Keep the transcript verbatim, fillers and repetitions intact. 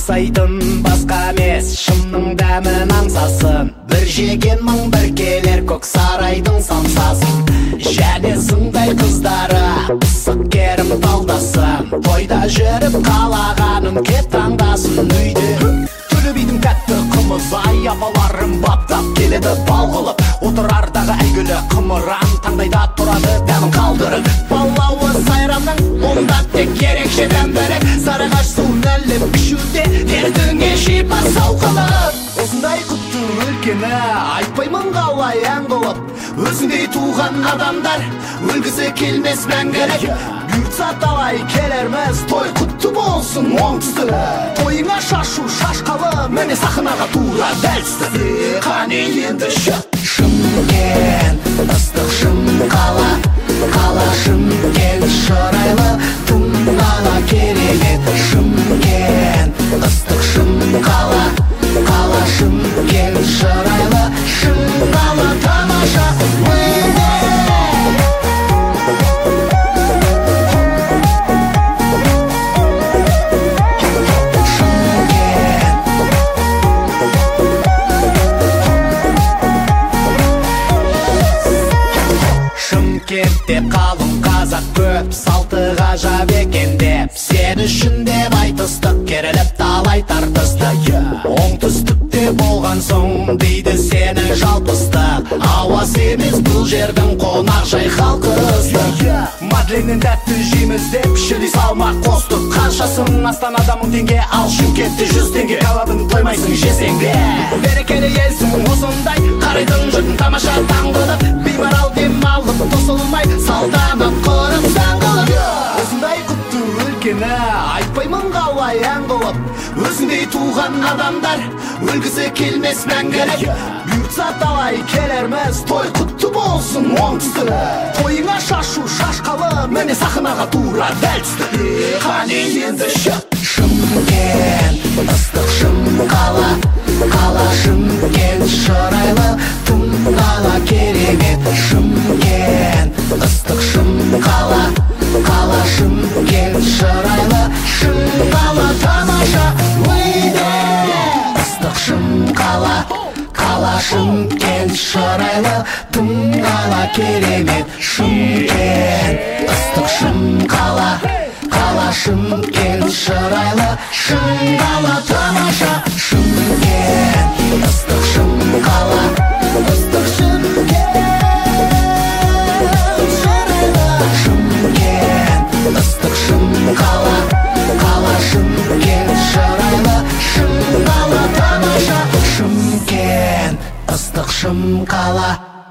аңсайтын басқа емес, шымның дәмін аңсасын. Бір жеген мың бір келер көк сарайдың самсасын. Және сыңдай қыздары пысық керім талдасын. Тойда жүріп қалағанын кеп таңдасын. Үйде төле бидің тәтті қымыз ай апаларым баптап келеді бал қылып. Отырардағы әйгілі қымыран таңдайда тұрады дәмін қалдырып. Балауы сайрамның онда тек ерекше дәм бөлек. Сарыағаш суын әліп ішуде дертіңе шипа сауқылып. Осындай құтты өлкені айтпаймын қалай ән қылып. Өзіңдей туған адамдар өлгісі келмес мәңгілік. Бұйыртса талай келерміз, той құтты болсын оңтүстік. Тойыңа шашу шашқалы, міне сахнаға тура дәлсті. Қане енді шық. Шымкент, ыстық шым қала, қала Шымкент шырайлы, тым қала керемет. Шымкент, ыстық шым қала, қала Шымкент шырайлы, шым қала тамаша. Шымкентте қалың қазақ көп, салты ғажап екен деп, сен үшін деп айтыстық, керіліп талай тартыстық. Оңтүстікте болған соң дейді сені жалпыстық. Ауас емес бұл жердің қонақ жай халқы ыстық. Мадленнен тәтті жейміз деп шілей салмақ қостық. Қаншасын Астанада мың теңге, ал Шымкентте жүз теңге. Талабын тоймайсың жесең де. Берекелі елсің осындай, қарайдың жұртын тамаша таңғылып. Беймарал демалып тосылмай, салданып құрып саңғылып. Осындай құтты өлкені айтпаймын қалай ән қылып. Өзіңдей туған адамдар өлгісі келмес мәңгілік. Бұйыртса талай келерміз, той құтты болсын оңтүстік. Тойыңа шашу шашқалы, міне сахнаға тура дәлсті. Қане енді шық. Шымкент, ыстық шым қала, қала Шымкент шырайлы, тым қала керемет. Шымкент, ыстық шым қала, қала Шымкент шырайлы, шым қала тамаша. Ыстық шым қала, қала Шымкент шырайлы, тым қала керемет. Шымкент, ыстық шым қала, қала Шымкент шырайлы, шым қала тамаша. Шымкент, ыстық шым қала, ыстық Шымкент шырайлы. Шымкент, ыстық шым қала, қала Шымкент шырайлы, шым қала тамаша. Шымкент, ыстық шым қала.